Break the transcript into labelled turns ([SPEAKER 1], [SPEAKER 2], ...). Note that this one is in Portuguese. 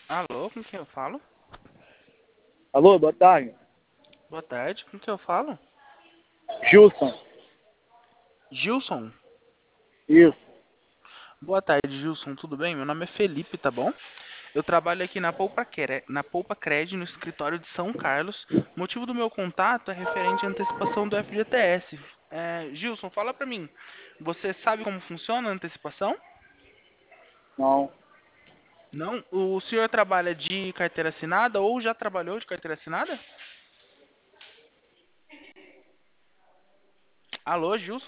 [SPEAKER 1] Alô, com quem eu falo?
[SPEAKER 2] Alô, boa tarde.
[SPEAKER 1] Boa tarde, com quem eu falo?
[SPEAKER 2] Gilson.
[SPEAKER 1] Gilson.
[SPEAKER 2] Isso.
[SPEAKER 1] Boa tarde, Gilson, tudo bem? Meu nome é Felipe, tá bom? Eu trabalho aqui na Poupa Cred, no escritório de São Carlos. O motivo do meu contato é referente à antecipação do FGTS. Gilson, fala pra mim, você sabe como funciona a antecipação?
[SPEAKER 2] Não.
[SPEAKER 1] Não? O senhor trabalha de carteira assinada ou já trabalhou de carteira assinada? Alô, Gilson?